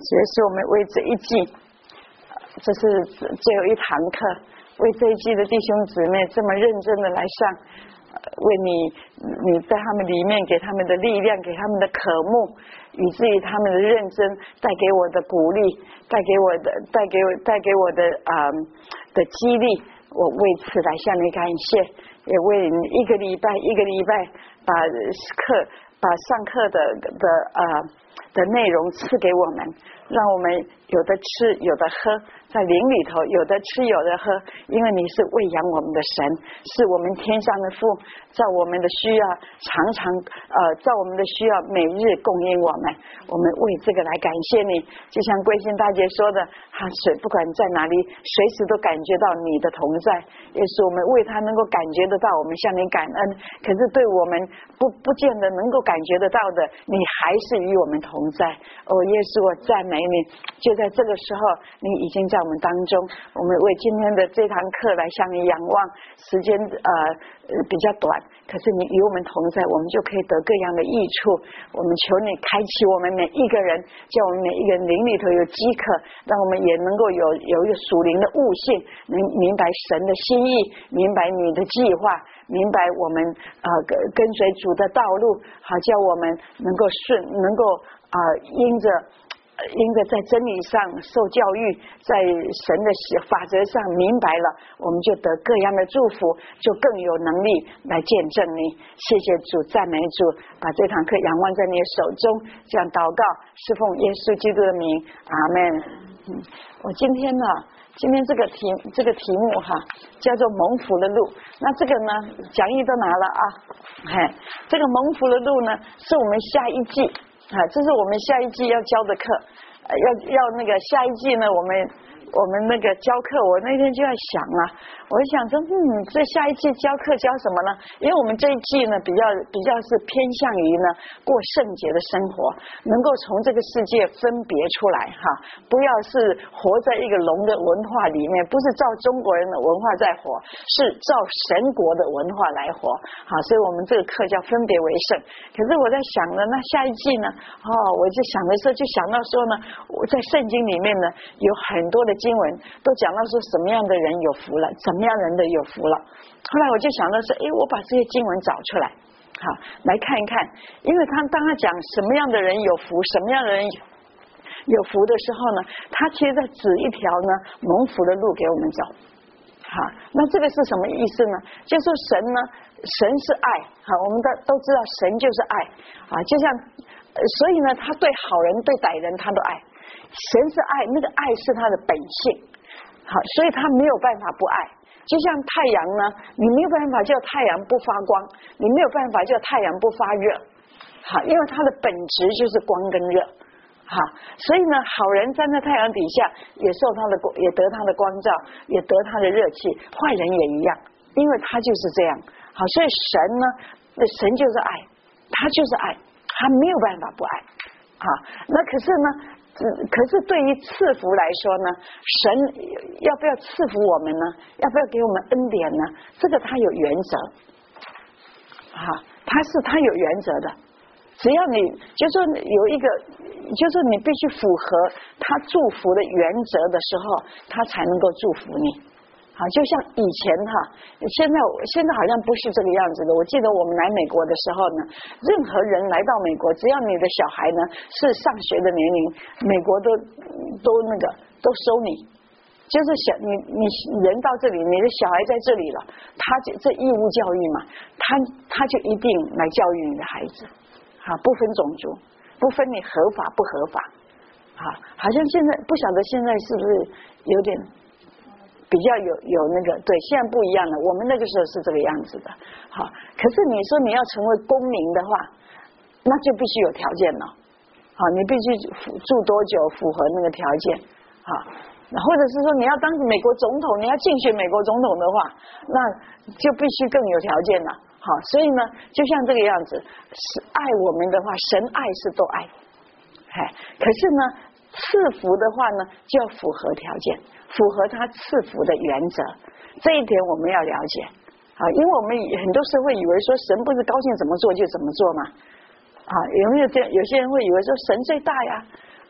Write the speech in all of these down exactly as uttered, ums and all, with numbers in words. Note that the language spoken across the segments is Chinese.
所以说我们为这一季，这是最后一堂课，为这一季的弟兄姊妹这么认真的来上，为你你在他们里面给他们的力量，给他们的渴慕，以至于他们的认真带给我的鼓励，带给我的带给我带给我的啊、呃、的激励，我为此来向你感谢，也为你一个礼拜一个礼拜把课把上课的的啊、呃、的内容赐给我们，让我们有的吃有的喝，在灵里头有的吃有的喝，因为你是喂养我们的神，是我们天上的父，照我们的需要常常呃照我们的需要每日供应我们，我们为这个来感谢你。就像贵心大姐说的，他随不管在哪里随时都感觉到你的同在，也是我们为他能够感觉得到，我们向你感恩，可是对我们不不见得能够感觉得到的，你还是与我们同在。哦，耶稣，我赞美你，就在这个时候你已经在我们当中，我们为今天的这堂课来向你仰望，时间呃比较短，可是你与我们同在，我们就可以得各样的益处。我们求你开启我们每一个人，叫我们每一个人灵里头有饥渴，让我们也能够有有一个属灵的悟性，能明白神的心意，明白你的计划，明白我们呃跟随主的道路，好叫我们能够顺能够啊、呃、因着因着在真理上受教育，在神的法则上明白了，我们就得各样的祝福，就更有能力来见证你。谢谢主，赞美主，把这堂课仰望在你的手中，这样祷告是奉耶稣基督的名，阿们。嗯，我今天呢今天这个题这个题目哈叫做蒙福的路，那这个呢讲义都拿了啊，嘿，这个蒙福的路呢是我们下一季啊，这是我们下一季要教的课，呃、要要那个下一季呢，我们我们那个教课，我那天就在想啊，我想说，嗯，这下一季教课教什么呢？因为我们这一季呢，比较比较是偏向于呢过圣洁的生活，能够从这个世界分别出来哈，不要是活在一个龙的文化里面，不是照中国人的文化在活，是照神国的文化来活。好，所以我们这个课叫分别为圣。可是我在想呢，那下一季呢，哦，我就想的时候就想到说呢，我在圣经里面呢有很多的经文都讲到说什么样的人有福了，怎么样人的有福了。后来我就想到说，诶，我把这些经文找出来，好来看一看，因为他当他讲什么样的人有福，什么样的人有福的时候呢，他其实在指一条呢蒙福的路给我们走。好，那这个是什么意思呢？就是说神呢，神是爱，好，我们都都知道神就是爱啊，就像所以呢，他对好人对歹人他都爱。神是爱，那个爱是他的本性，好，所以他没有办法不爱。就像太阳呢，你没有办法叫太阳不发光，你没有办法叫太阳不发热，好，因为它的本质就是光跟热，好，所以呢，好人站在太阳底下也受他的也得他的光照，也得他的热气，坏人也一样，因为他就是这样，好，所以神呢，神就是爱，他就是爱，他没有办法不爱，好，那可是呢可是对于赐福来说呢，神要不要赐福我们呢？要不要给我们恩典呢？这个他有原则，啊，他是他有原则的。只要你就说有一个，就是你必须符合他祝福的原则的时候，他才能够祝福你。好，就像以前哈，现在现在好像不是这个样子的。我记得我们来美国的时候呢，任何人来到美国，只要你的小孩呢是上学的年龄，美国都都那个都收你，就是小你你人到这里，你的小孩在这里了，他就这义务教育嘛，他他就一定来教育你的孩子，好，不分种族，不分你合法不合法，好，好像现在不晓得现在是不是有点。比较有有那个对，现在不一样了。我们那个时候是这个样子的，好。可是你说你要成为公民的话，那就必须有条件了，好，你必须住多久符合那个条件，好。或者是说你要当美国总统，你要竞选美国总统的话，那就必须更有条件了，好。所以呢，就像这个样子，是爱我们的话，神爱是都爱，哎，可是呢，赐福的话呢，就要符合条件。符合他赐福的原则，这一点我们要了解啊，因为我们很多时候会以为说神不是高兴怎么做就怎么做嘛，啊，有没有这样？有些人会以为说神最大呀，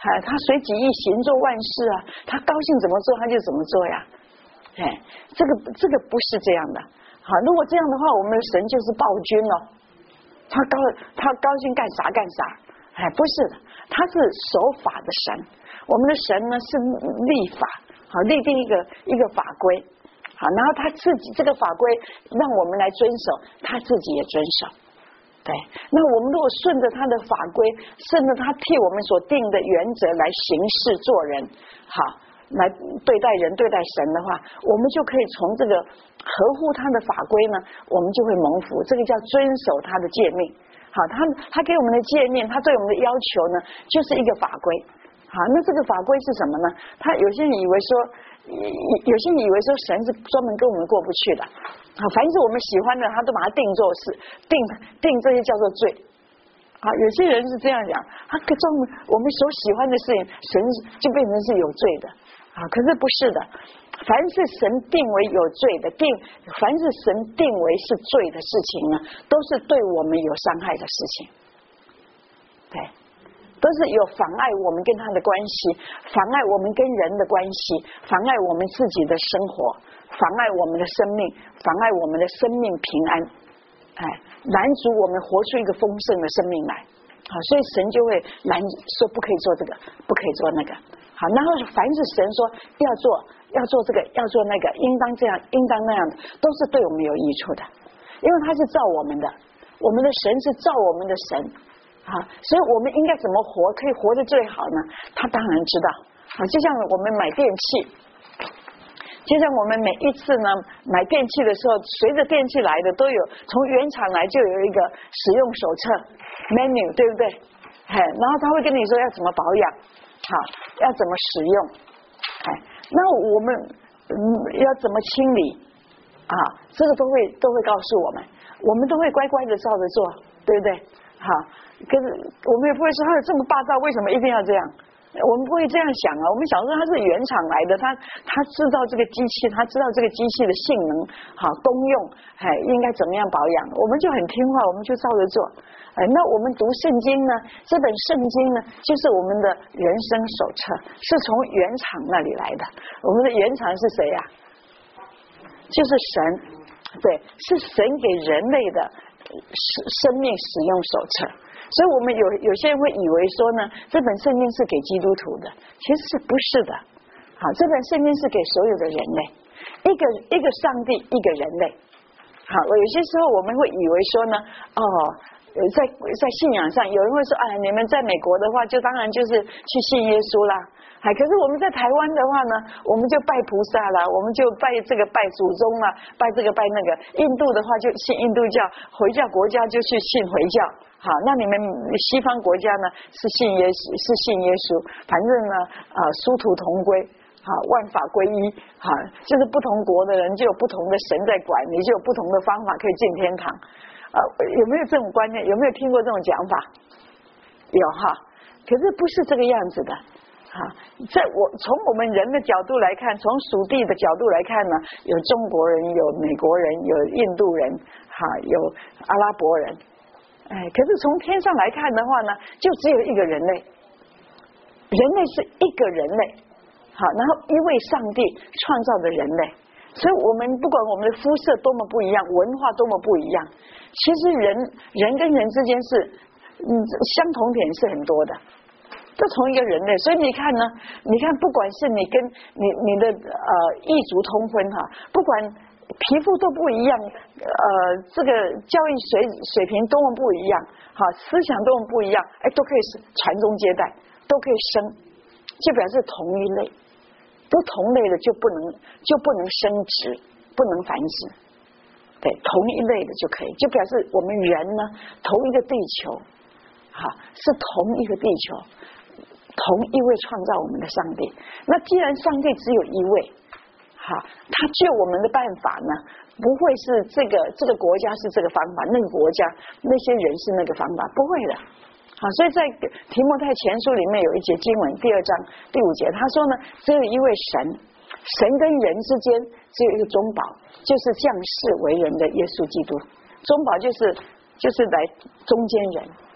啊，他随己意行做万事啊，他高兴怎么做他就怎么做呀。哎，这个这个不是这样的。好，如果这样的话，我们的神就是暴君了。他高他高兴干啥干啥。哎，不是的，他是守法的神。我们的神呢是立法，好立定一个一个法规，好，然后他自己这个法规让我们来遵守，他自己也遵守。对，那我们如果顺着他的法规，顺着他替我们所定的原则来行事做人，好，来对待人对待神的话，我们就可以从这个合乎他的法规呢，我们就会蒙福。这个叫遵守他的诫命。好，他他给我们的诫命，他对我们的要求呢，就是一个法规。好，那这个法规是什么呢？他有些人以为说，有些人以为说神是专门跟我们过不去的。好，凡是我们喜欢的，他都把它定做事，定定这些叫做罪。啊，有些人是这样讲，他专门我们所喜欢的事情，神就变成是有罪的。啊，可是不是的。凡是神定为有罪的，定凡是神定为是罪的事情呢，都是对我们有伤害的事情。对，都是有妨碍我们跟他的关系，妨碍我们跟人的关系，妨碍我们自己的生活，妨碍我们的生命，妨碍我们的生命平安。哎，拦阻我们活出一个丰盛的生命来。好，所以神就会拦说不可以做这个，不可以做那个。好，然后凡是神说要做要做这个要做那个，应当这样应当那样的，都是对我们有益处的，因为他是造我们的，我们的神是造我们的神啊，所以我们应该怎么活可以活得最好呢？他当然知道啊，就像我们买电器，就像我们每一次呢买电器的时候，随着电器来的都有从原厂来就有一个使用手册 menu， 对不对？哎，然后他会跟你说要怎么保养，好，要怎么使用，哎，那我们嗯要怎么清理啊？这个都会都会告诉我们，我们都会乖乖的照着做，对不对？好，可是我们也不会说他这么霸道，为什么一定要这样？我们不会这样想啊，我们想说它是原厂来的，他他知道这个机器，他知道这个机器的性能好功用，哎，应该怎么样保养，我们就很听话，我们就照着做。哎，那我们读圣经呢？这本圣经呢，就是我们的人生手册，是从原厂那里来的。我们的原厂是谁呀？就是神，对，是神给人类的生命使用手册。所以我们有有些人会以为说呢，这本圣经是给基督徒的，其实是不是的？好，这本圣经是给所有的人类，一个一个上帝，一个人类。好，有些时候我们会以为说呢，哦，在在信仰上，有人会说，哎，你们在美国的话，就当然就是去信耶稣啦。哎，可是我们在台湾的话呢，我们就拜菩萨啦，我们就拜这个拜祖宗啦，拜这个拜那个。印度的话就信印度教，回教国家就去信回教。好，那你们西方国家呢是信耶稣，是信耶稣，反正呢啊殊途同归，好万法归一，好就是不同国的人就有不同的神在管，你就有不同的方法可以进天堂。啊，有没有这种观念？有没有听过这种讲法？有哈，可是不是这个样子的。啊，在我从我们人的角度来看，从属地的角度来看呢，有中国人，有美国人，有印度人，哈，有阿拉伯人。哎，可是从天上来看的话呢，就只有一个人类，人类是一个人类，好，然后一位上帝创造的人类，所以我们不管我们的肤色多么不一样，文化多么不一样，其实人人跟人之间是嗯相同点是很多的，都同一个人类。所以你看呢，你看不管是你跟你你的呃异族通婚哈，不管皮肤都不一样，呃，这个教育水水平多么不一样，好，思想多么不一样，哎，都可以传宗接代，都可以生，就表示同一类，都同类的就不能就不能生殖，不能繁殖，对，同一类的就可以，就表示我们人呢，同一个地球，哈，是同一个地球，同一位创造我们的上帝。那既然上帝只有一位。好，他救我们的办法呢，不会是这个这个国家是这个方法，那个国家那些人是那个方法，不会的。好，所以在提摩太前书里面有一节经文，第二章第五节，他说呢，只有一位神，神跟人之间只有一个中保，就是降世为人的耶稣基督。中保就是就是来中间人，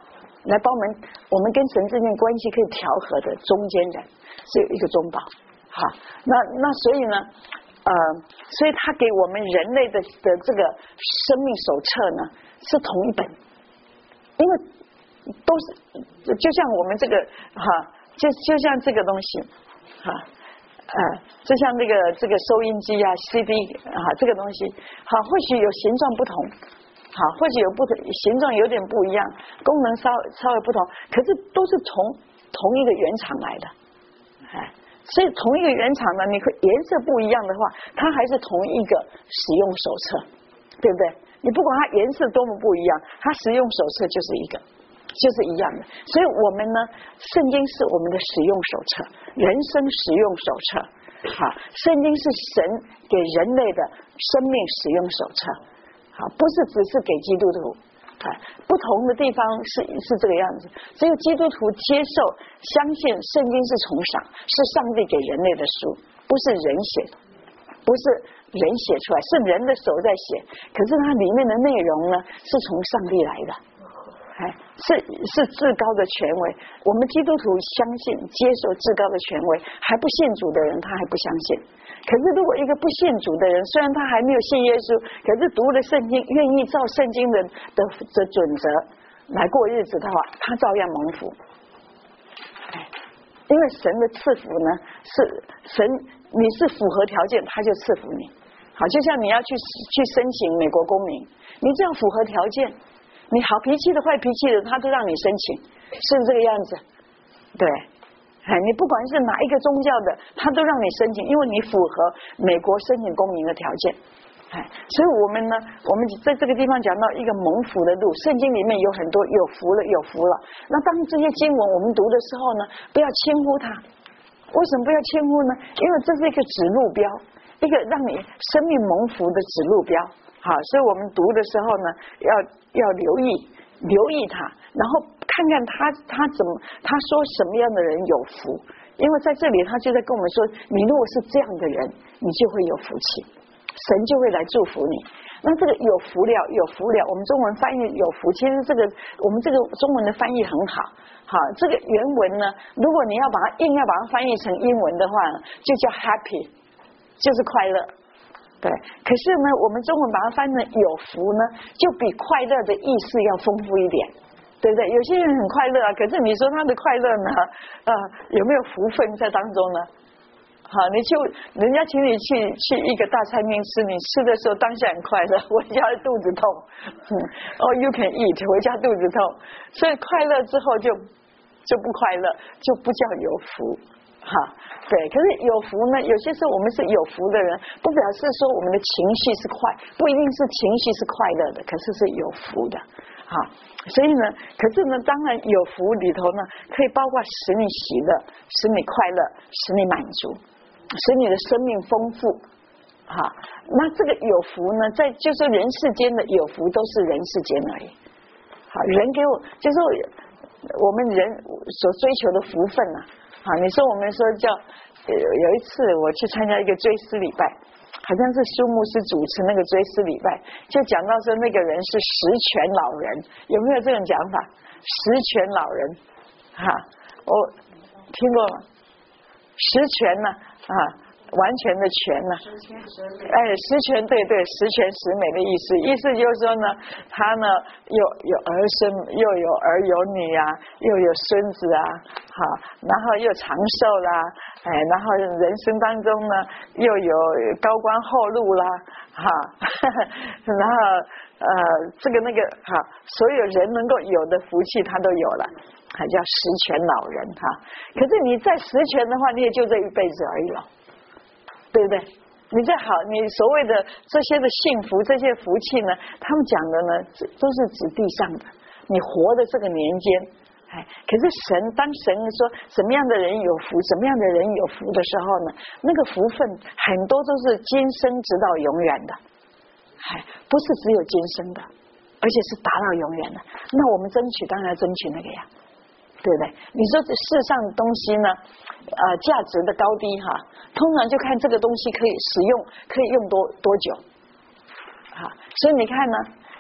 来帮我们，我们跟神之间关系可以调和的中间人，是有一个中保。好，那那所以呢，呃，所以他给我们人类的的这个生命手册呢是同一本，因为都是就像我们这个哈，就就像这个东西哈。呃，就像这个这个收音机啊 ，C D 啊，这个东西，好，或许有形状不同，好，或许有不同形状有点不一样，功能稍稍微不同，可是都是从同一个原厂来的，哎，所以同一个原厂呢，你会颜色不一样的话，它还是同一个使用手册，对不对？你不管它颜色多么不一样，它使用手册就是一个。就是一样的，所以我们呢，圣经是我们的使用手册，人生使用手册。好，圣经是神给人类的生命使用手册。好，不是只是给基督徒。啊，不同的地方是是这个样子。只有基督徒接受、相信圣经是从上，是上帝给人类的书，不是人写的，不是人写出来，是人的手在写。可是它里面的内容呢，是从上帝来的。哎，是是至高的权威，我们基督徒相信接受至高的权威，还不信主的人他还不相信。可是如果一个不信主的人，虽然他还没有信耶稣，可是读了圣经，愿意照圣经的的的准则来过日子的话，他照样蒙福。哎，因为神的赐福呢，是神你是符合条件，他就赐福你。好，就像你要去去申请美国公民，你只要符合条件。你好脾气的坏脾气的他都让你申请，是不是这个样子？对，哎，你不管是哪一个宗教的他都让你申请，因为你符合美国申请公民的条件。哎，所以我们呢，我们在这个地方讲到一个蒙福的路，圣经里面有很多有福了有福了。那当这些经文我们读的时候呢，不要轻忽它。为什么不要轻忽呢？因为这是一个指路标，一个让你生命蒙福的指路标。好，所以我们读的时候呢，要要留意留意他，然后看看他他怎么他说什么样的人有福，因为在这里他就在跟我们说，你如果是这样的人，你就会有福气，神就会来祝福你。那这个有福了有福了，我们中文翻译有福，其实这个我们这个中文的翻译很好。好，这个原文呢，如果你要把它硬要把它翻译成英文的话，就叫 happy， 就是快乐。对，可是呢，我们中文把它翻成有福呢，就比快乐的意思要丰富一点，对不对？有些人很快乐啊，可是你说他的快乐呢，呃，有没有福分在当中呢？好，你就人家请你去去一个大餐厅吃，你吃的时候当下很快乐，回家肚子痛，嗯，哦 ，you can eat， 回家肚子痛，所以快乐之后就就不快乐，就不叫有福。哈，对，可是有福呢，有些时候我们是有福的人，不表示说我们的情绪是快，不一定是情绪是快乐的，可是是有福的。好，所以呢，可是呢，当然有福里头呢，可以包括使你喜乐，使你快乐，使你满足，使你的生命丰富。好，那这个有福呢，在就是人世间的有福都是人世间而已。好，人给我就是我们人所追求的福分啊。好，你说我们说叫有有一次我去参加一个追思礼拜，好像是苏牧师主持那个追思礼拜，就讲到说那个人是十全老人，有没有这种讲法？十全老人，哈，我听过吗？十全呢，啊，完全的全呢，哎，十全，对对，十全十美的意思，意思就是说呢，他呢有有儿孙，又有儿有女啊，又有孙子啊，好，然后又长寿啦，哎，然后人生当中呢又有高官厚禄啦，哈，然后呃这个那个哈，所有人能够有的福气他都有了，还叫十全老人哈。可是你再十全的话，你也就这一辈子而已了。对不对？你再好，你所谓的这些的幸福，这些福气呢，他们讲的呢，都是指地上的。你活的这个年间，哎，可是神当神说什么样的人有福，什么样的人有福的时候呢，那个福分很多都是今生直到永远的，哎，不是只有今生的，而且是达到永远的。那我们争取当然要争取那个呀。对不对？你说这世上的东西呢，呃，价值的高低哈，通常就看这个东西可以使用，可以用多多久，啊，所以你看呢，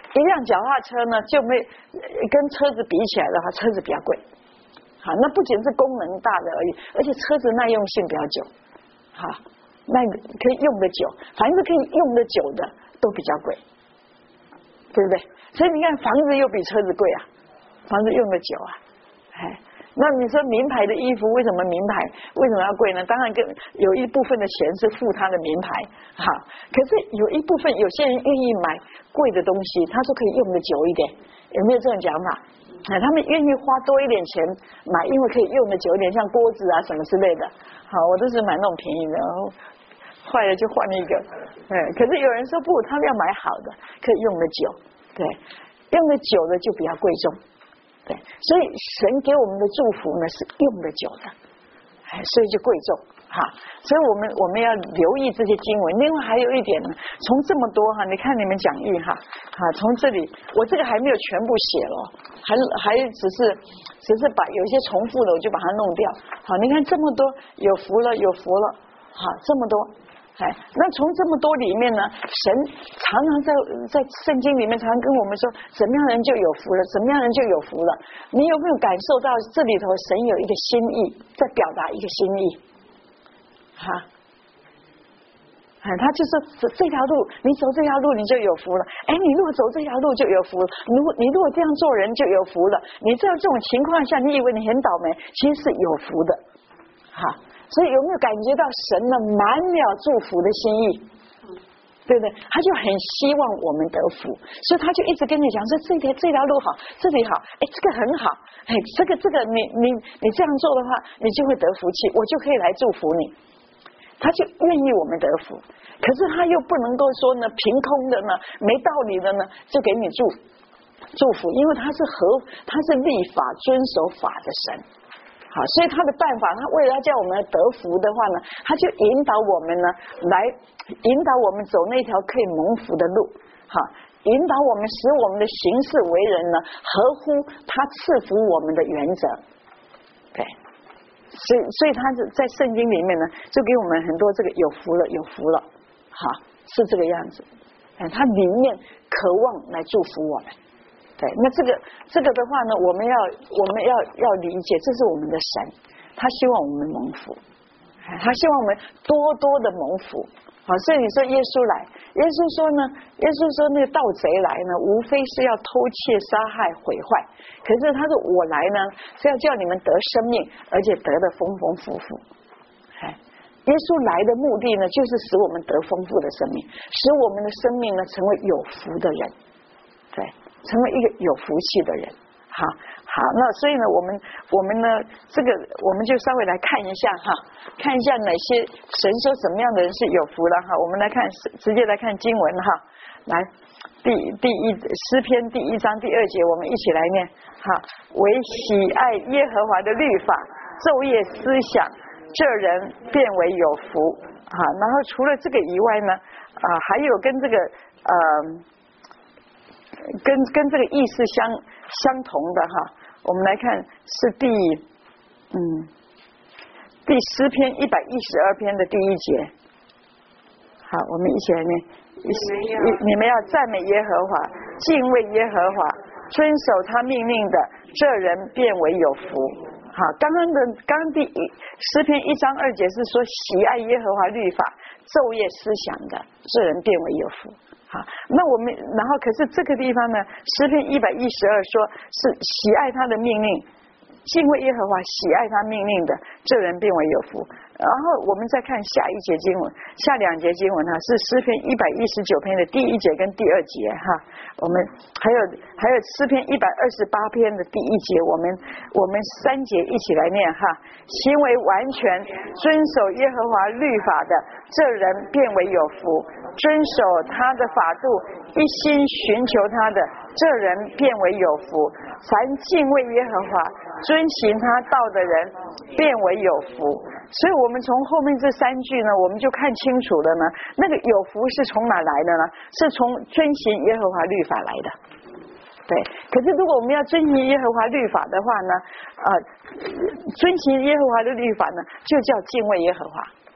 一辆脚踏车呢，就没跟车子比起来的话，车子比较贵。好，那不仅是功能大的而已，而且车子耐用性比较久。好，那可以用的久，凡是可以用的久的都比较贵，对不对？所以你看，房子又比车子贵啊，房子用的久啊，哎。那你说名牌的衣服为什么名牌为什么要贵呢？当然跟有一部分的钱是付他的名牌，哈，可是有一部分有些人愿意买贵的东西，他说可以用的久一点，有没有这种讲法？啊，他们愿意花多一点钱买，因为可以用的久一点，像锅子啊什么之类的。好，我都是买那种便宜的，然后坏了就换一个。嗯，可是有人说不，他们要买好的，可以用的久，对，用的久的就比较贵重。对，所以神给我们的祝福呢是用的久的，哎，所以就贵重哈。所以我们我们要留意这些经文。另外还有一点呢，从这么多哈，你看你们讲义哈，啊，从这里我这个还没有全部写了，还还只是只是把有些重复的我就把它弄掉。好，你看这么多，有福了，有福了，好，这么多。哎，那从这么多里面呢，神常常在在圣经里面常常跟我们说，怎么样人就有福了，怎么样人就有福了。你有没有感受到这里头神有一个心意，在表达一个心意？哈，哎，他就说这条路，你走这条路你就有福了。哎，你如果走这条路就有福了，如果你如果这样做人就有福了。你在这种情况下，你以为你很倒霉，其实是有福的。哈。所以有没有感觉到神呢满了祝福的心意，对不对？他就很希望我们得福，所以他就一直跟你讲说这条这条路好，这里好，哎，这个很好，哎，这个这个你你你这样做的话，你就会得福气，我就可以来祝福你。他就愿意我们得福，可是他又不能够说呢凭空的呢没道理的呢就给你祝祝福，因为他是合他是立法遵守法的神。好，所以他的办法，他为了要叫我们得福的话呢，他就引导我们呢，来引导我们走那条可以蒙福的路，好，引导我们使我们的行事为人呢，合乎他赐福我们的原则。对，所以所以他在圣经里面呢，就给我们很多这个有福了，有福了，好，是这个样子。哎，他里面渴望来祝福我们。对，那这个这个的话呢，我们要我们要要理解，这是我们的神，他希望我们蒙福，他希望我们多多的蒙福。好，所以你说耶稣来，耶稣说呢，耶稣说那个盗贼来呢，无非是要偷窃、杀害、毁坏。可是他说我来呢，是要叫你们得生命，而且得的丰丰富富。哎，耶稣来的目的呢，就是使我们得丰富的生命，使我们的生命呢成为有福的人。对。成为一个有福气的人，好，好，那所以呢，我们我们呢，这个我们就稍微来看一下哈，看一下哪些神说什么样的人是有福了哈。我们来看，直接来看经文哈，来第第一诗篇第一章第二节，我们一起来念哈。为喜爱耶和华的律法，昼夜思想，这人变为有福啊。然后除了这个以外呢，啊，还有跟这个呃。跟跟这个意思相相同的哈，我们来看是第嗯第诗篇一百一十二篇的第一节。好，我们一起来念。你们要赞美耶和华，敬畏耶和华，遵守他命令的，这人变为有福。好，刚刚的刚刚第一诗篇一章二节是说喜爱耶和华律法，昼夜思想的，这人变为有福。好，那我们然后可是这个地方呢，诗篇一百一十二说是喜爱他的命令，敬畏耶和华，喜爱他命令的，这人变为有福。然后我们再看下一节经文，下两节经文哈，是诗篇一百一十九篇的第一节跟第二节哈。我们还有还有诗篇一百二十八篇的第一节，我们我们三节一起来念哈。行为完全遵守耶和华律法的，这人变为有福；遵守他的法度，一心寻求他的，这人变为有福。凡敬畏耶和华，遵行他道的人，变为有福。所以我们从后面这三句呢，我们就看清楚了呢，那个有福是从哪来的呢？是从遵行耶和华律法来的。对，可是如果我们要遵行耶和华律法的话呢，呃，遵行耶和华的律法呢，就叫敬畏耶和华。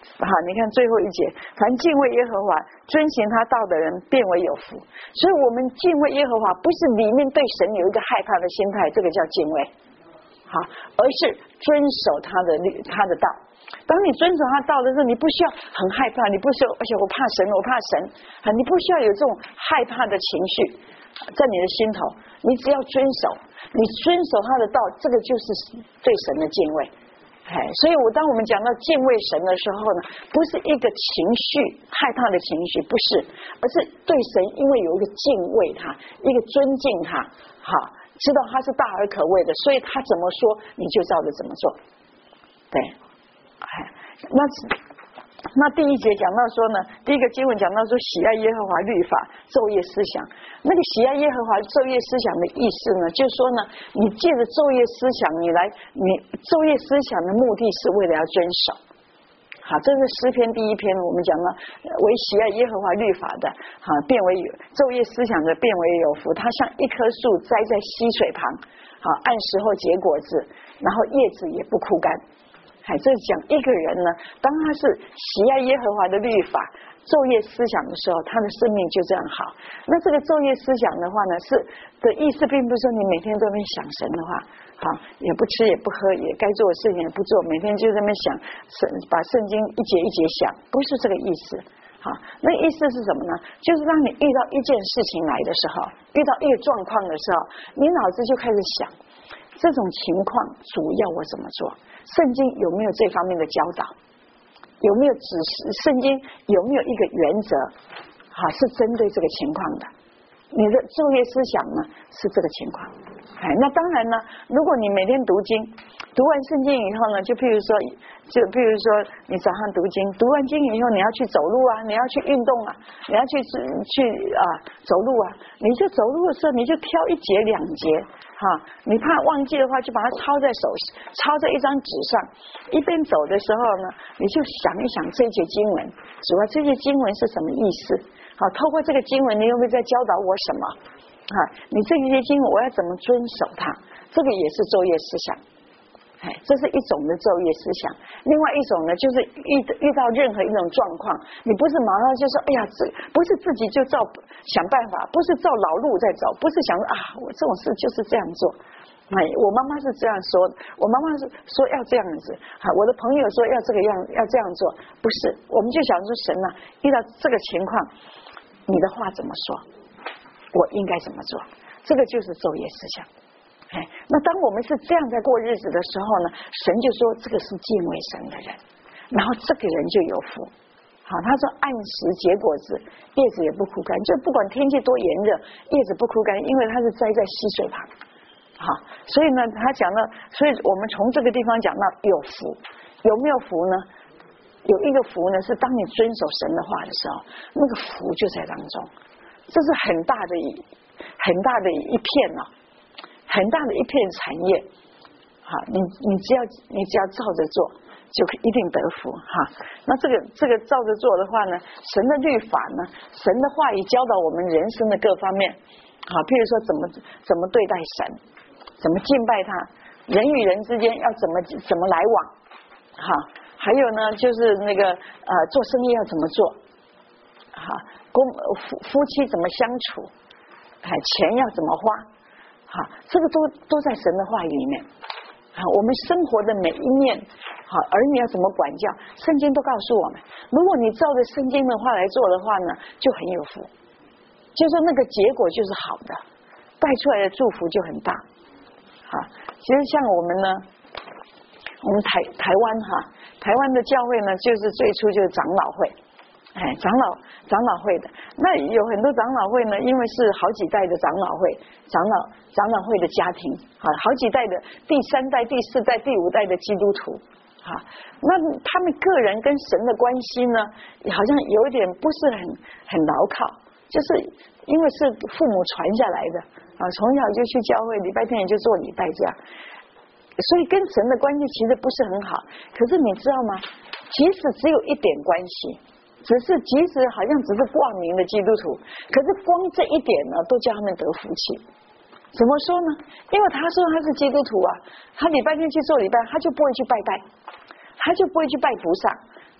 好，你看最后一节，凡敬畏耶和华、遵行他道的人，变为有福。所以，我们敬畏耶和华，不是里面对神有一个害怕的心态，这个叫敬畏，好，而是遵守他的律、他的道。当你遵守他道的时候，你不需要很害怕，你不需要，而且我怕神，我怕神，啊，你不需要有这种害怕的情绪在你的心头，你只要遵守，你遵守他的道，这个就是对神的敬畏。哎，所以我当我们讲到敬畏神的时候呢，不是一个情绪害怕的情绪，不是，而是对神因为有一个敬畏他，一个尊敬他，好，知道他是大而可畏的，所以他怎么说你就照着怎么做。对，哎，那那第一节讲到说呢，第一个经文讲到说喜爱耶和华律法，昼夜思想。那个喜爱耶和华昼夜思想的意思呢，就是说呢，你借着昼夜思想，你来，你昼夜思想的目的是为了要遵守。好，这是诗篇第一篇，我们讲了，为喜爱耶和华律法的，好，变为昼夜思想的变为有福。它像一棵树栽在溪水旁，好，按时候结果子，然后叶子也不枯干。哎，这讲一个人呢，当他是喜爱耶和华的律法，昼夜思想的时候，他的生命就这样好。那这个昼夜思想的话呢，是的意思并不是说你每天都在想神的话，好，也不吃也不喝，也该做的事情也不做，每天就在那想神，把圣经一节一节想，不是这个意思。好，那意思是什么呢？就是当你遇到一件事情来的时候，遇到一个状况的时候，你脑子就开始想，这种情况主要我怎么做？圣经有没有这方面的教导？有没有指示？圣经有没有一个原则？好，是针对这个情况的。你的昼夜思想呢，是这个情况。哎，那当然呢，如果你每天读经，读完圣经以后呢，就譬如说，就譬如说，你早上读经，读完经以后，你要去走路啊，你要去运动啊，你要去去啊走路啊，你就走路的时候，你就挑一节两节，哈，你怕忘记的话，就把它抄在手，抄在一张纸上，一边走的时候呢，你就想一想这节经文，主要这些经文是什么意思？好，透过这个经文，你有没有在教导我什么？啊，你这些经文我要怎么遵守它？这个也是昼夜思想。哎，这是一种的昼夜思想。另外一种呢，就是遇遇到任何一种状况，你不是马上就说，哎呀，这不是自己就照想办法，不是照老路在走，不是想说啊，我这种事就是这样做。哎，我妈妈是这样说的，我妈妈是说要这样子，啊，我的朋友说要这个样，要这样做，不是，我们就想说神啊，遇到这个情况，你的话怎么说？我应该怎么做？这个就是昼夜思想。哎，那当我们是这样在过日子的时候呢，神就说这个是敬畏神的人，然后这个人就有福。好，他说按时结果子，叶子也不枯干，就不管天气多炎热，叶子不枯干，因为它是栽在溪水旁。好，所以呢，他讲到，所以我们从这个地方讲到有福，有没有福呢？有一个福呢，是当你遵守神的话的时候，那个福就在当中，这是很大的一很大的一片啊。很大的一片产业，好，你你只要你只要照着做，就一定得福哈。那这个这个照着做的话呢，神的律法呢，神的话语教导我们人生的各方面，好，譬如说怎么怎么对待神，怎么敬拜他，人与人之间要怎么怎么来往，好，还有呢就是那个呃做生意要怎么做，好，公夫夫妻怎么相处，哎，钱要怎么花。好，这个都都在神的话语里面。好，我们生活的每一面，好，儿女要怎么管教，圣经都告诉我们。如果你照着圣经的话来做的话呢，就很有福，就是说那个结果就是好的，带出来的祝福就很大。好，其实像我们呢，我们台台湾哈，台湾的教会呢，就是最初就是长老会。哎，长老长老会的，那有很多长老会呢，因为是好几代的长老会，长老长老会的家庭，啊，好几代的第三代、第四代、第五代的基督徒，啊，那他们个人跟神的关系呢，好像有一点不是很很牢靠，就是因为是父母传下来的，啊，从小就去教会，礼拜天也就做礼拜这样，所以跟神的关系其实不是很好。可是你知道吗？即使只有一点关系。只是即使好像只是挂名的基督徒，可是光这一点呢，都叫他们得福气。怎么说呢？因为他说他是基督徒啊，他礼拜天去做礼拜，他就不会去拜拜，他就不会去拜菩萨，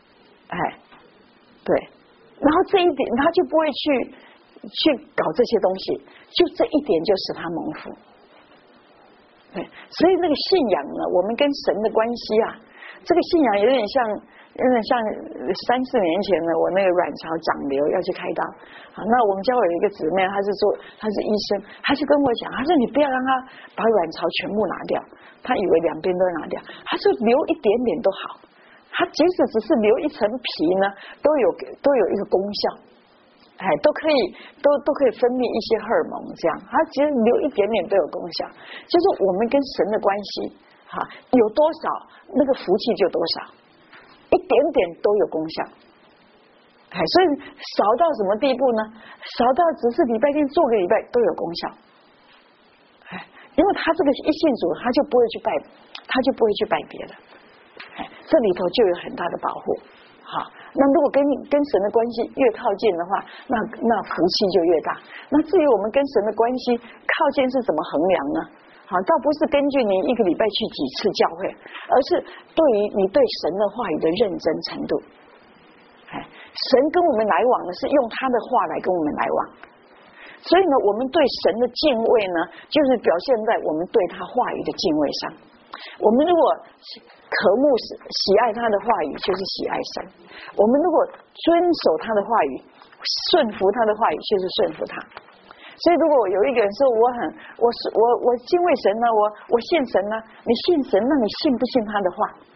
哎，对，然后这一点他就不会去去搞这些东西，就这一点就使他蒙福。对，所以那个信仰呢，我们跟神的关系啊，这个信仰有点像，有点像三四年前呢，我那个卵巢长瘤要去开刀，好，那我们教会有一个姊妹，她是做，她是医生，她就跟我讲，她说你不要让她把卵巢全部拿掉，她以为两边都拿掉，她说留一点点都好，她即使只是留一层皮呢，都有都有一个功效。哎，都可以，都都可以分泌一些荷尔蒙，这样，它其实留一点点都有功效。就是我们跟神的关系，哈，有多少那个福气就多少，一点点都有功效。哎，所以少到什么地步呢？少到只是礼拜天做个礼拜都有功效。哎，因为他这个一信主，他就不会去拜，他就不会去拜别的。哎，这里头就有很大的保护。好，那如果跟跟神的关系越靠近的话，那那福气就越大。那至于我们跟神的关系靠近是怎么衡量呢？好，倒不是根据你一个礼拜去几次教会，而是对于你对神的话语的认真程度。哎，神跟我们来往呢，是用他的话来跟我们来往。所以呢，我们对神的敬畏呢，就是表现在我们对他话语的敬畏上。我们如果渴慕喜爱他的话语，就是喜爱神；我们如果遵守他的话语，顺服他的话语，就是顺服他。所以，如果有一个人说我很，我是我我敬畏神呢，我我信神呢，你信神，那你信不信他的话？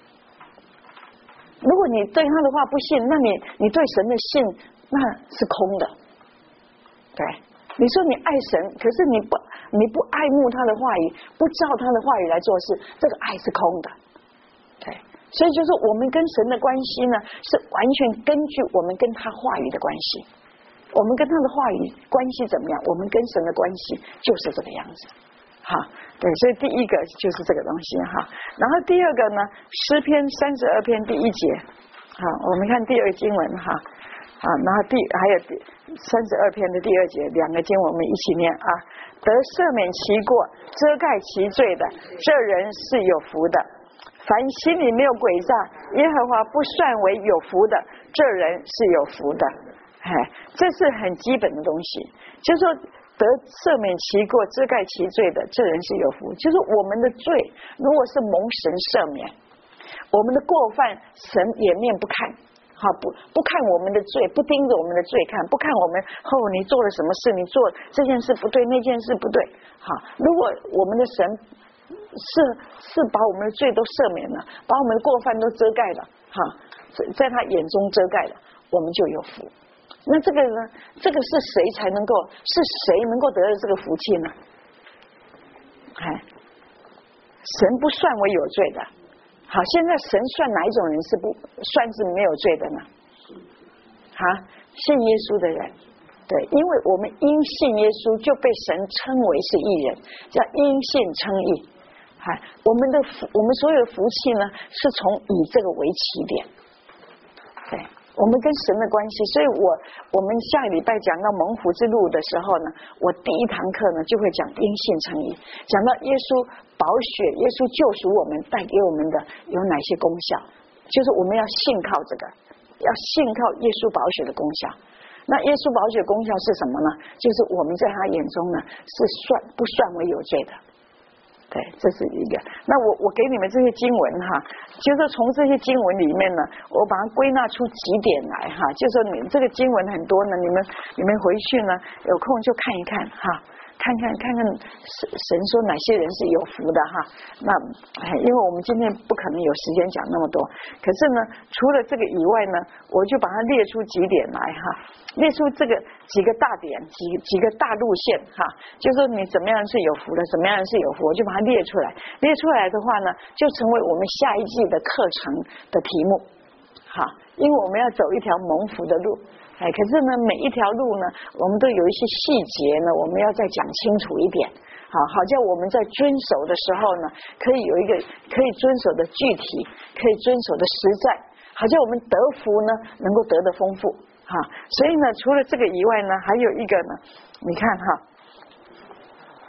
如果你对他的话不信，那你你对神的信那是空的。对，你说你爱神，可是你不你不爱慕他的话语，不照他的话语来做事，这个爱是空的。对，所以就是我们跟神的关系呢，是完全根据我们跟他话语的关系。我们跟他的话语关系怎么样，我们跟神的关系就是这个样子。哈，对，所以第一个就是这个东西哈。然后第二个呢，诗篇三十二篇第一节，好，我们看第二个经文哈。啊，然后第还有第三十二篇的第二节，两个经文我们一起念啊。得赦免其过，遮盖其罪的，这人是有福的。凡心里没有诡诈，耶和华不算为有福的，这人是有福的。哎，这是很基本的东西，就是说得赦免其过，遮盖其罪的，这人是有福。就是我们的罪，如果是蒙神赦免，我们的过犯神掩面不看。好，不不看我们的罪，不盯着我们的罪看，不看我们后你做了什么事，你做这件事不对，那件事不对。好，如果我们的神是是把我们的罪都赦免了，把我们的过犯都遮盖了，哈，在他眼中遮盖了，我们就有福。那这个呢？这个是谁才能够？是谁能够得到这个福气呢？哎，神不算为有罪的。好，现在神算哪一种人是不算是没有罪的呢？啊，信耶稣的人，对，因为我们因信耶稣就被神称为是义人，叫因信称义。啊，我们的福，我们所有的福气呢，是从以这个为起点。对，我们跟神的关系，所以我我们下礼拜讲到蒙福之路的时候呢，我第一堂课呢就会讲因信称义，讲到耶稣宝血，耶稣救赎我们带给我们的有哪些功效，就是我们要信靠这个，要信靠耶稣宝血的功效。那耶稣宝血功效是什么呢？就是我们在他眼中呢是算不算为有罪的。对，这是一个。那我我给你们这些经文哈，就是从这些经文里面呢，我把它归纳出几点来哈，就是说你这个经文很多呢，你们你们回去呢有空就看一看哈，看看看看神神说哪些人是有福的哈。那因为我们今天不可能有时间讲那么多，可是呢，除了这个以外呢，我就把它列出几点来哈，列出这个几个大点，几几个大路线哈，就是说你怎么样是有福的，怎么样是有福，我就把它列出来。列出来的话呢，就成为我们下一季的课程的题目，哈，因为我们要走一条蒙福的路。哎，可是呢，每一条路呢，我们都有一些细节呢，我们要再讲清楚一点，好，好叫我们在遵守的时候呢，可以有一个可以遵守的具体，可以遵守的实在，好叫我们得福呢，能够得的丰富，哈。所以呢，除了这个以外呢，还有一个呢，你看哈，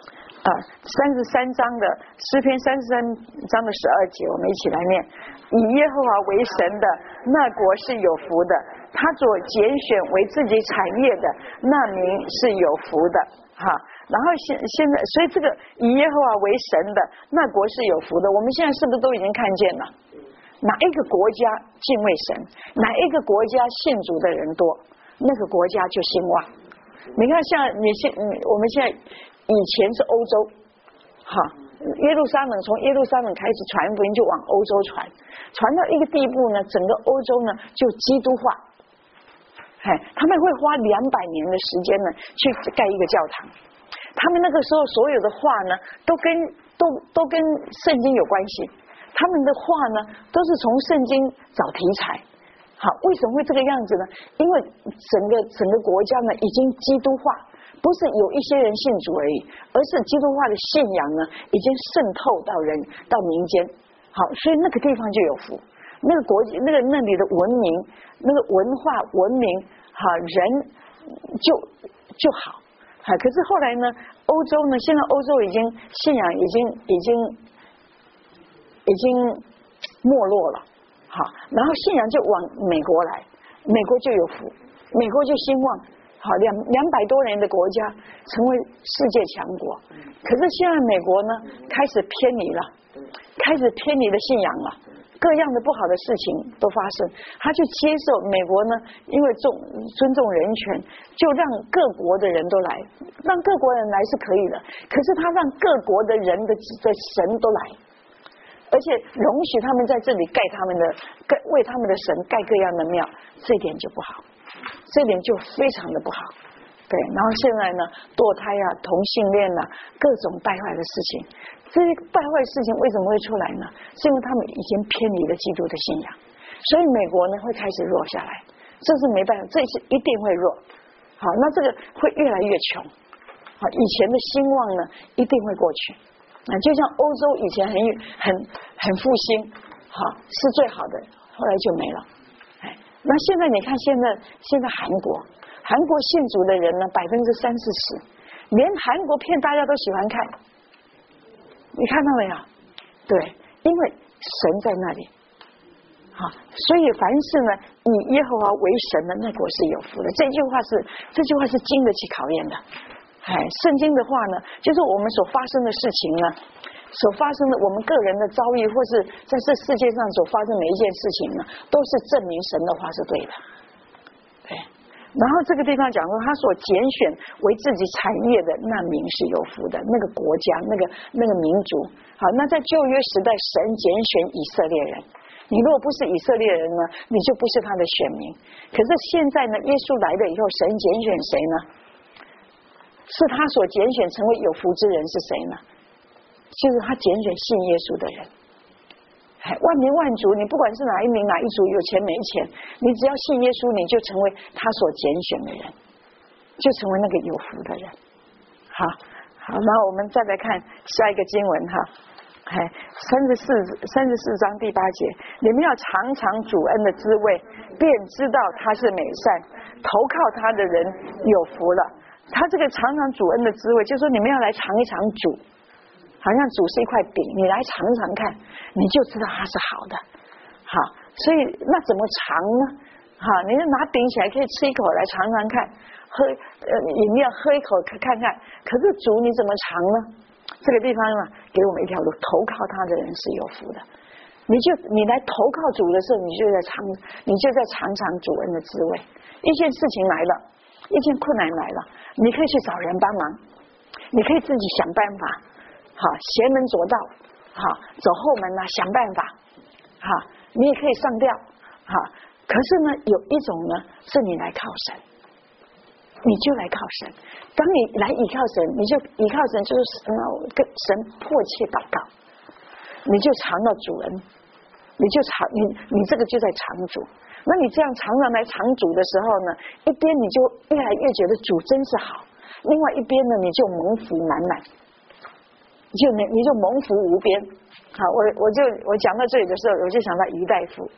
啊，三十三章的诗篇三十三章的十二节，我们一起来念：以耶和华为神的那国是有福的，他所拣选为自己产业的那民是有福的。哈，然后现现在，所以这个以耶和华为神的那国是有福的，我们现在是不是都已经看见了？哪一个国家敬畏神，哪一个国家信主的人多，那个国家就兴旺。你看，像你现我们现在以前是欧洲，哈，耶路撒冷从耶路撒冷开始传福音就往欧洲传，传到一个地步呢，整个欧洲呢就基督化。哎，他们会花两百年的时间呢去盖一个教堂。他们那个时候所有的话呢，都跟都都跟圣经有关系。他们的话呢，都是从圣经找题材。好，为什么会这个样子呢？因为整个整个国家呢已经基督化，不是有一些人信主而已，而是基督化的信仰呢已经渗透到人到民间。好，所以那个地方就有福，那个国那个那里的文明，那个文化文明，哈，人就就好。好，可是后来呢，欧洲呢，现在欧洲已经信仰已经已经。已经没落了，好，然后信仰就往美国来，美国就有福，美国就兴旺，好，两两百多年的国家成为世界强国。可是现在美国呢，开始偏离了，开始偏离了信仰了，各样的不好的事情都发生，他就接受美国呢，因为重尊重人权，就让各国的人都来，让各国人来是可以的，可是他让各国的人的的神都来。而且容许他们在这里盖他们的盖为他们的神盖各样的庙，这一点就不好，这一点就非常的不好。对，然后现在呢，堕胎啊、同性恋啊，各种败坏的事情，这些败坏的事情为什么会出来呢？是因为他们已经偏离了基督的信仰，所以美国呢会开始弱下来，这是没办法，这是一定会弱。好，那这个会越来越穷。好，以前的兴旺呢一定会过去。啊，就像欧洲以前很很很复兴，好是最好的，后来就没了。哎，那现在你看，现在现在韩国，韩国信主的人呢百分之三四十，连韩国片大家都喜欢看，你看到没有？对，因为神在那里。好，所以凡是呢以耶和华为神的那国是有福的。这句话是这句话是经得起考验的。哎，圣经的话呢，就是我们所发生的事情呢，所发生的我们个人的遭遇，或是在这世界上所发生每一件事情呢，都是证明神的话是对的。对，然后这个地方讲说，他所拣选为自己产业的那民是有福的，那个国家，那个那个民族。好，那在旧约时代，神拣选以色列人。你如果不是以色列人呢，你就不是他的选民。可是现在呢，耶稣来了以后，神拣选谁呢？是他所拣选成为有福之人是谁呢？就是他拣选信耶稣的人。哎，万民万族，你不管是哪一民哪一族，有钱没钱，你只要信耶稣，你就成为他所拣选的人，就成为那个有福的人。好，好，然后我们再来看下一个经文哈。哎，三十四三十四章第八节，你们要尝尝主恩的滋味，便知道他是美善，投靠他的人有福了。他这个尝尝主恩的滋味，就是说你们要来尝一尝主，好像主是一块饼，你来尝尝看，你就知道它是好的。好，所以那怎么尝呢？好，你就拿饼起来可以吃一口来尝尝看，喝呃饮料喝一口看看看。可是主你怎么尝呢？这个地方呢，给我们一条路，投靠他的人是有福的。你就你来投靠主的时候，你就在尝，你就在尝尝主恩的滋味。一件事情来了，一件困难来了，你可以去找人帮忙，你可以自己想办法，好，邪门左道，好，走后门啊，想办法，好，你也可以上吊，好，可是呢，有一种呢，是你来靠神，你就来靠神。当你来依靠神，你就依靠神，就是神啊，跟神迫切祷告，你就尝到主恩，你就尝你你这个就在尝主。那你这样常常来尝主的时候呢，一边你就越来越觉得主真是好，另外一边呢你就蒙福满满，就你你就蒙福无边。好，我我就我讲到这里的时候，我就想到于大夫。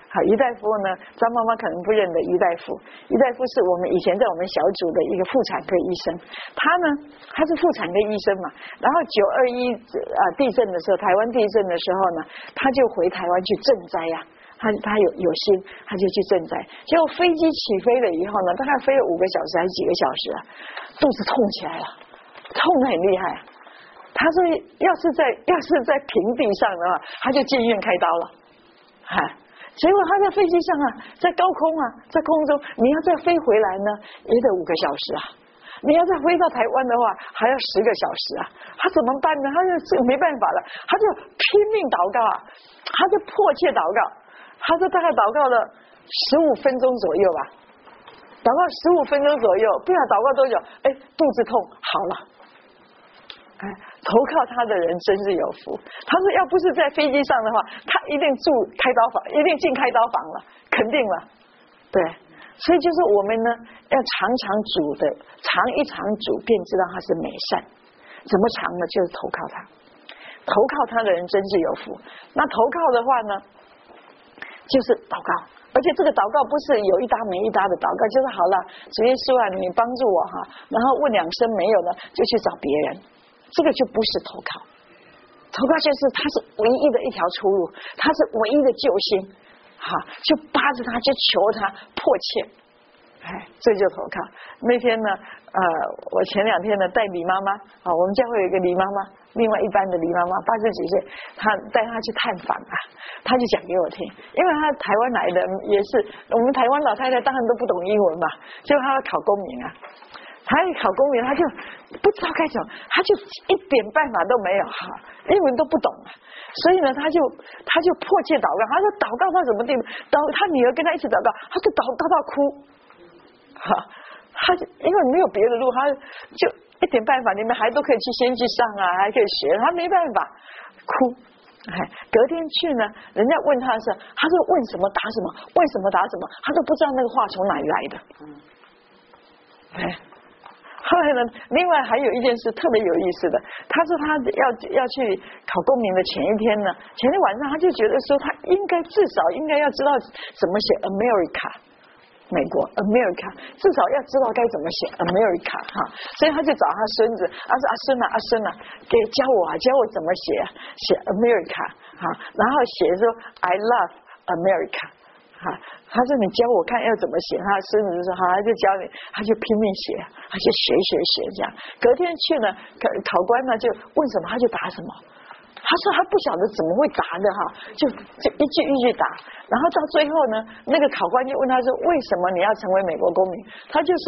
好，于大夫呢，张妈妈可能不认得于大夫。于大夫是我们以前在我们小组的一个妇产科医生，他呢，他是妇产科医生嘛。然后九二一啊地震的时候，台湾地震的时候呢，他就回台湾去赈灾呀、啊。他他有有心，他就去赈灾。结果飞机起飞了以后呢，大概飞了五个小时还是几个小时啊，肚子痛起来了，痛得很厉害啊。他说，要是在要是在平地上的话，他就进医院开刀了，哈。结果他在飞机上啊，在高空啊，在空中，你要再飞回来呢，也得五个小时啊。你要再飞到台湾的话，还要十个小时啊。他怎么办呢？他就这没办法了，他就拼命祷告啊，他就迫切祷告。他说大概祷告了十五分钟左右吧，祷告十五分钟左右，不知道祷告多久，哎，肚子痛好了。哎，投靠他的人真是有福。他说，要不是在飞机上的话，他一定住开刀房，一定进开刀房了，肯定了。对，所以就是我们呢，要常常主的，尝一尝主，便知道他是美善。怎么尝呢？就是投靠他，投靠他的人真是有福。那投靠的话呢，就是祷告，而且这个祷告不是有一搭没一搭的祷告，就是好了，主耶稣啊，你帮助我哈，然后问两声没有呢，就去找别人。这个就不是投靠，投靠就是他是唯一的一条出路，他是唯一的救星，哈，就巴着他，就求他迫切，哎，这就投靠。那天呢，呃，我前两天呢带李妈妈啊，我们家会有一个李妈妈，另外一班的李妈妈，八十几岁，她带她去探访啊，她就讲给我听，因为她台湾来的，也是我们台湾老太太当然都不懂英文嘛，结果她要考公民啊。他一考公民，他就不知道该怎么，他就一点办法都没有哈，英文都不懂啊，所以呢，他就他就迫切祷告，他说祷告到什么地步？祷他女儿跟他一起祷告，他就祷告到哭，哈，他就因为没有别的路，他就一点办法，你们还都可以去先去上啊，还可以学，他没办法哭。哎，隔天去呢，人家问他的时候，他说问什么答什么，问什么答什么，他都不知道那个话从哪里来的。哎。后来呢，另外还有一件事特别有意思的，他说他要要去考公民的前一天呢，前天晚上他就觉得说他应该至少应该要知道怎么写 America 美国 America， 至少要知道该怎么写 America 哈，所以他就找他孙子，他说阿孙啊阿孙啊，给教我啊教我怎么写写 America 哈，然后写说 I love America 哈。他说你教我看要怎么写，他孙子就说好，他就教你，他就拼命写，他就学学学这样。隔天去呢，考考官呢就问什么他就答什么。他说他不晓得怎么会答的哈，就就一句一句答。然后到最后呢，那个考官就问他说为什么你要成为美国公民？他就说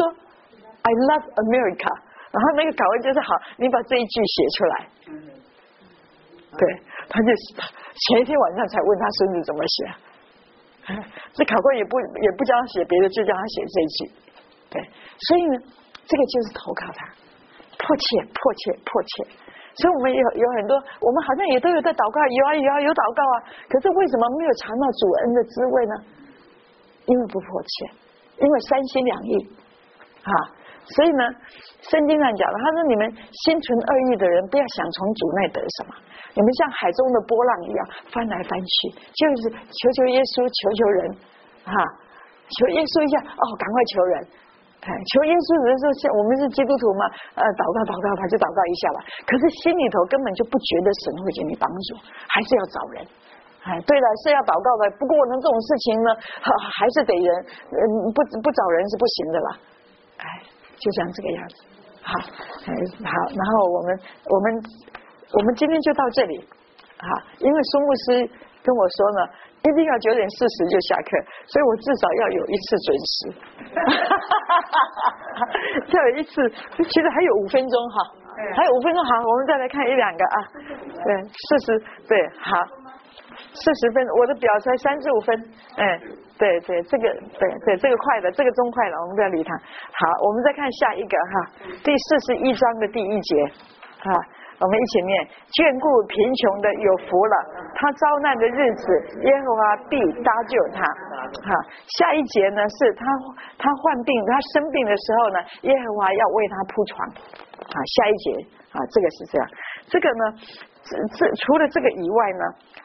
I love America。然后那个考官就说好，你把这一句写出来。对，他就前一天晚上才问他孙子怎么写。这考官也不也不叫他写别的，就叫他写这一句，对，所以呢，这个就是投靠他，迫切迫切迫切。所以我们有有很多，我们好像也都有在祷告，有啊有啊有祷告啊，可是为什么没有尝到主恩的滋味呢？因为不迫切，因为三心两意啊。所以呢，圣经上讲了，他说你们心存恶意的人，不要想从主内得什么。你们像海中的波浪一样翻来翻去，就是求求耶稣，求求人，哈，求耶稣一下，哦，赶快求人，哎，求耶稣只是说，像我们是基督徒嘛，呃，祷告祷告吧，就祷告一下吧。可是心里头根本就不觉得神会给你帮助，还是要找人。哎，对了，是要祷告的，不过呢，这种事情呢，还是得人，嗯，不不找人是不行的啦。哎，就像这个样子，好，哎，好，然后我们我们。我们今天就到这里啊，因为苏牧师跟我说呢，一定要九点四十就下课，所以我至少要有一次准时，要有一次，其实还有五分钟哈，还有五分钟，好，我们再来看一两个啊，对，四十，对，好，四十分，我的表才三十五分，哎，对对，这个对对，这个快的，这个中快了，我们不要理他。好，我们再看下一个哈，第四十一章的第一节啊。我们一起念，眷顾贫穷的有福了，他遭难的日子耶和华必搭救他。哈，下一节呢是他他患病他生病的时候呢，耶和华要为他铺床。啊，下一节啊，这个是这样。这个呢，这这除了这个以外呢，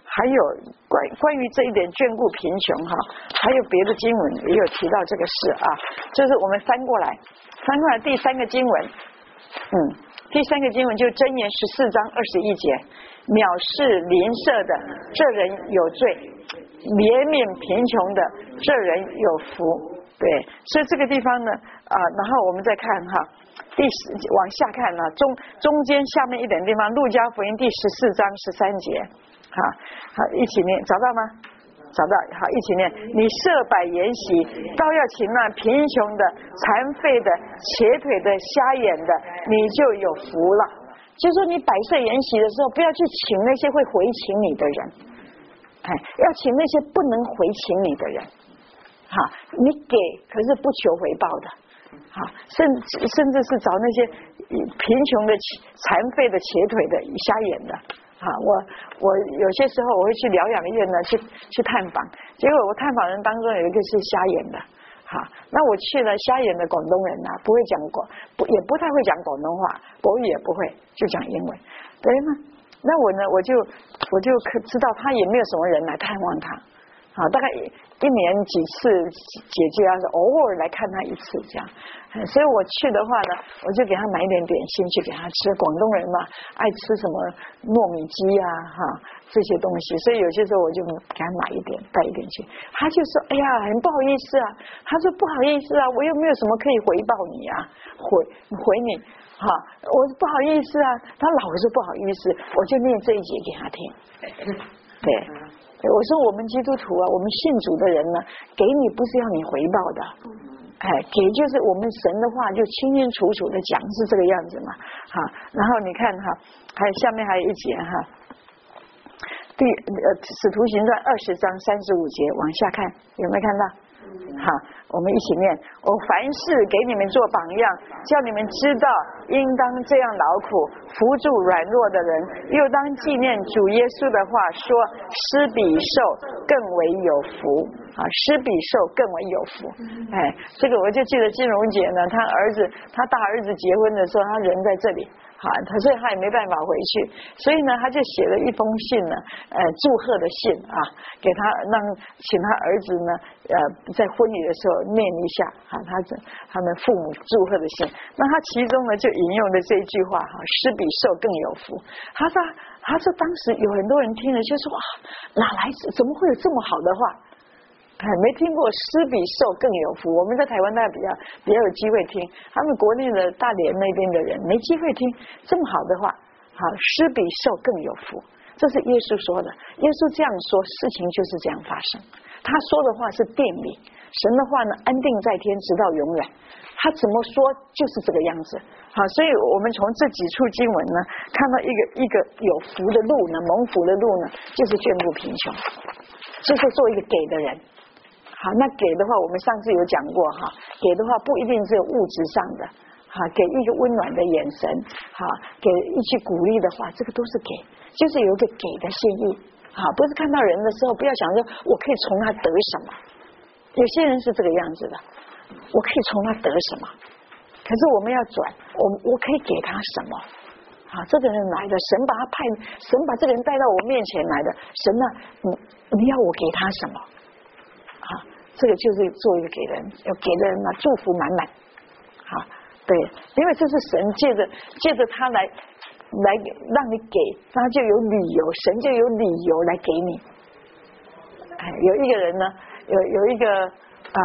还有关关于这一点眷顾贫穷哈，还有别的经文也有提到这个事啊，就是我们翻过来，翻过来第三个经文，嗯，第三个经文就箴言十四章二十一节，藐视邻舍的这人有罪，怜悯贫穷的这人有福。对，所以这个地方呢啊，然后我们再看哈，第十往下看呢，中中间下面一点地方，路加福音第十四章十三节。好，好，一起念，找到吗？找到，好，一起念。你设摆筵席，倒要请那贫穷的、残废的、瘸腿的、瞎眼的，你就有福了。就是说，你摆设筵席的时候，不要去请那些会回请你的人，哎，要请那些不能回请你的人。好，你给可是不求回报的，好，甚至甚至是找那些贫穷的、残废的、瘸腿的、瞎眼的。啊，我我有些时候我会去疗养院呢，去去探访，结果我探访人当中有一个是瞎眼的，好，那我去了瞎眼的广东人呐、啊，不会讲广不也不太会讲广东话，国语也不会，就讲英文，对吗？那我呢，我就我就可知道他也没有什么人来探望他，好，大概一年几次姐姐要是偶尔来看他一次这样。所以我去的话呢，我就给他买一点点心去给他吃。广东人嘛，爱吃什么糯米鸡啊，哈这些东西，所以有些时候我就给他买一点，带一点去。他就说：“哎呀，很不好意思啊。”他说：“不好意思啊，我又没有什么可以回报你啊，回回你哈，我不好意思啊。”他老是不好意思，我就念这一节给他听。对，我说我们基督徒啊，我们信主的人呢，给你不是要你回报的。哎，给就是我们神的话就清清楚楚的讲是这个样子嘛，哈，然后你看哈，还有下面还有一节哈，第呃使徒行传二十章三十五节往下看，有没有看到？好，我们一起念：我凡事给你们做榜样，叫你们知道应当这样劳苦，扶助软弱的人，又当纪念主耶稣的话说，施比受更为有福啊，施比受更为有福。哎，这个我就记得金荣姐呢，她儿子她大儿子结婚的时候，她人在这里。好，他所以他也没办法回去，所以呢，他就写了一封信呢，呃，祝贺的信啊，给他让请他儿子呢，呃，在婚礼的时候念一下啊，他他们父母祝贺的信。那他其中呢就引用的这一句话哈，施比受更有福。他说，他说当时有很多人听了就说哇，哪来怎么会有这么好的话？哎，没听过施比受更有福。我们在台湾大概比较比较有机会听，他们国内的大连那边的人没机会听这么好的话。好，施比受更有福，这是耶稣说的。耶稣这样说，事情就是这样发生。他说的话是定理，神的话呢安定在天，直到永远。他怎么说就是这个样子。好，所以我们从这几处经文呢，看到一个一个有福的路呢，蒙福的路呢，就是眷顾贫穷，就是做一个给的人。好，那给的话，我们上次有讲过哈，给的话不一定是物质上的，哈，给一个温暖的眼神，哈，给一句鼓励的话，这个都是给，就是有一个给的心意，哈，不是看到人的时候，不要想说我可以从他得什么，有些人是这个样子的，我可以从他得什么，可是我们要转，我我可以给他什么，啊，这个人来的，神把他派，神把这个人带到我面前来的，神呢，你你要我给他什么？啊，这个就是做一个给人，要给人嘛，祝福满满。好，对，因为这是神借着借着他来来让你给，他就有理由，神就有理由来给你。哎，有一个人呢，有有一个呃，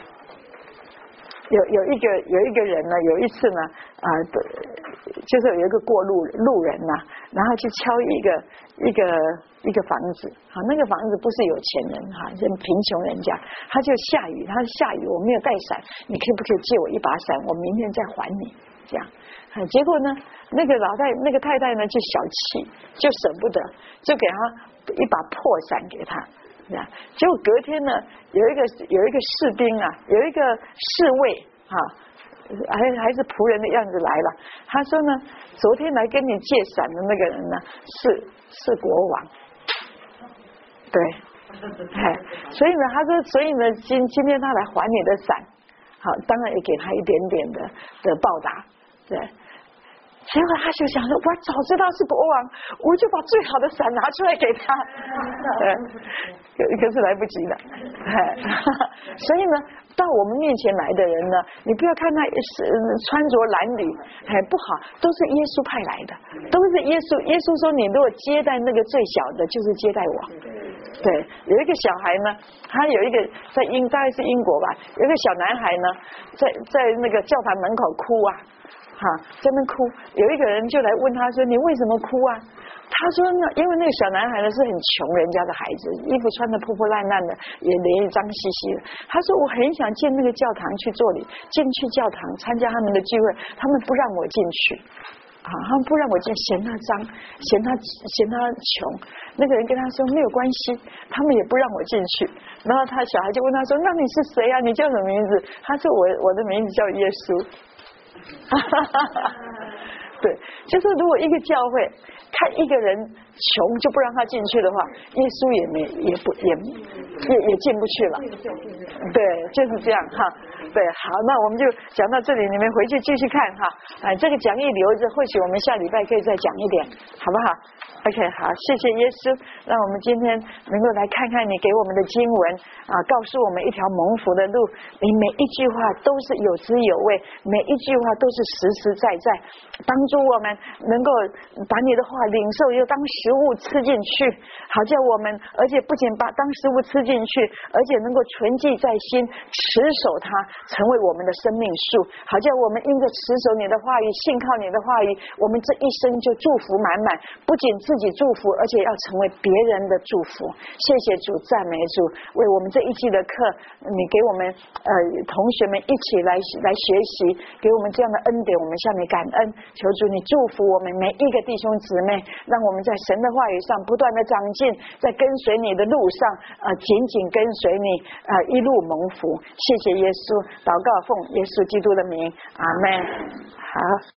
有有一个有一个人呢，有一次呢，啊、呃，就是有一个过路路人呐、啊，然后去敲一个一个。一个房子，好，那个房子不是有钱人哈，人贫穷人家，他就下雨，他下雨，我没有带伞，你可以不可以借我一把伞？我明天再还你，这样。结果呢，那个老太那个太太呢就小气，就舍不得，就给他一把破伞给他，这样。结果隔天呢，有一个有一个士兵啊，有一个侍卫啊。还还是仆人的样子来了。他说呢，昨天来跟你借伞的那个人呢，是是国王。对，哎，所以呢，他说，所以呢，今今天他来还你的伞，好，当然也给他一点点的的报答，对。 结果他就想说，我早知道是国王，我就把最好的伞拿出来给他。可可是来不及了。所以呢，到我们面前来的人呢，你不要看他是穿着褴褛，哎，不好，都是耶稣派来的，都是耶稣。耶稣说，你如果接待那个最小的，就是接待我。对，有一个小孩呢，他有一个在英，大概是英国吧，有一个小男孩呢，在在那个教堂门口哭啊。哈，在那哭，有一个人就来问他说：“你为什么哭啊？”他说：“呢，因为那个小男孩呢是很穷人家的孩子，衣服穿得破破烂烂的，也脸也脏兮兮的。他说我很想进那个教堂去做礼，进去教堂参加他们的聚会，他们不让我进去。”啊，他们不让我进，嫌他脏，嫌他嫌他穷。那个人跟他说没有关系，他们也不让我进去。然后他小孩就问他说：“那你是谁啊？你叫什么名字？”他说：“我我的名字叫耶稣。”对，就是如果一个教会看一个人穷就不让他进去的话，耶稣也没也不也也也进不去了。对，就是这样哈。对，好，那我们就讲到这里，你们回去继续看哈。哎，这个讲义留着，或许我们下礼拜可以再讲一点，好不好 ？OK， 好，谢谢耶稣，让我们今天能够来看看你给我们的经文啊，告诉我们一条蒙福的路。你每一句话都是有滋有味，每一句话都是实实在在，帮助我们能够把你的话领受，又当食物吃进去，好叫我们，而且不仅把当食物吃进去，而且能够存记在心，持守它，成为我们的生命树，好叫我们因着持守你的话语，信靠你的话语，我们这一生就祝福满满，不仅自己祝福，而且要成为别人的祝福。谢谢主，赞美主，为我们这一季的课，你给我们呃同学们一起来来学习，给我们这样的恩典，我们向你感恩。求主你祝福我们每一个弟兄姊妹，让我们在神的话语上不断的长进，在跟随你的路上呃紧紧跟随你呃一路蒙福。谢谢耶稣，祷告奉耶稣基督的名，阿们。好。